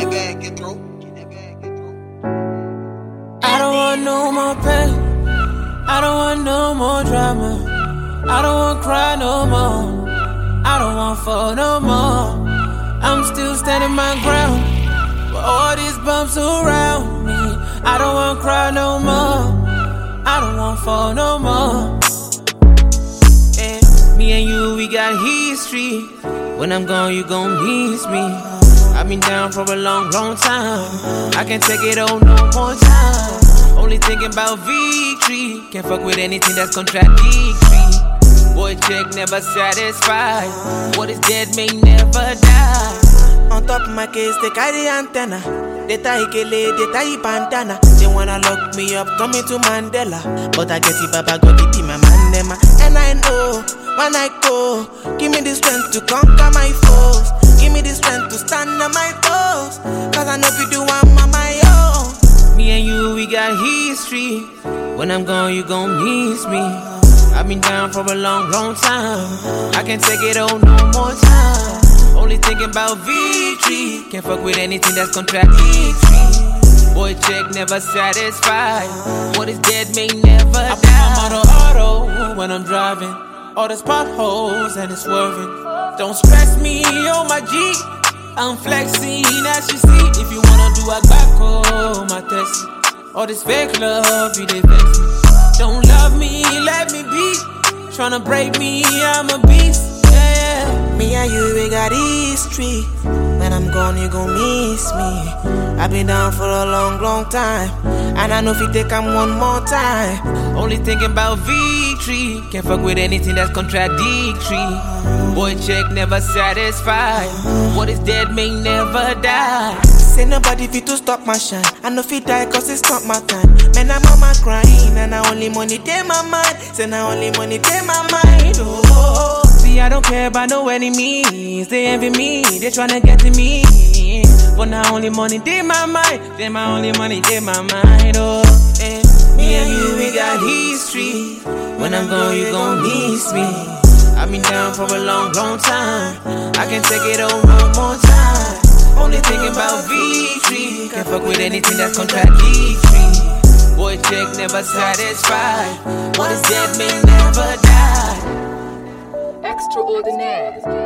that bag, get through. I don't want no more pain. I don't want no more drama. I don't want cry no more. I don't want fall no more. I'm still standing my ground. But all these bumps around me. I don't want cry no more. I don't want fall no more. And me and you, we got history. When I'm gone, you gon' miss me. I've been down for a long, long time. I can't take it on no more time. Only thinking about victory. Can't fuck with anything that's contradictory. Boy check never satisfied. What is dead may never die. On top of my case, they carry antenna. They tie Ikele, they tie bandana. They wanna lock me up, turn me to Mandela. But I get it, Baba got it in my mandema. And I know, when I go, give me the strength to conquer my foes. Give me the strength to stand on my toes. Cause I know if you do, I'm on my own. Me and you, we got history. When I'm gone, you gon' miss me. I've been down for a long, long time. I can't take it on no more time. Only thinking about victory. Can't fuck with anything that's contradictory. Boy check never satisfied. What is dead may never die. I put my auto when I'm driving. All those potholes and it's swerving. Don't stress me on my G. I'm flexing as you see. If you wanna do a back my test. All this fake love, you dey vex me. Don't love me, let me be. Tryna break me, I'm a beast. Yeah. Me and you, we got history. When I'm gone, you gon' miss me. I've been down for a long, long time. And I know if you take I'm one more time. Only thinking about victory. Can't fuck with anything that's contradictory. Boy check never satisfied. What is dead may never die. Say nobody fit to stop my shine. I know if you die cause it's not my time. Man, I'm on my crying. And I only money take my mind. Say now only money take my mind. Oh. See, I don't care about no enemies. They envy me, they tryna get to me. But now only money take my mind. Then my only money take my mind. Oh, and me and you, we got history. When I'm gone, you gon' miss me. I've been down for a long, long time. I can't take it on one more time. Only thinking about victory. Can't fuck with anything that's contradictory. Boy check never satisfied. What is dead may never die. Extraordinaire.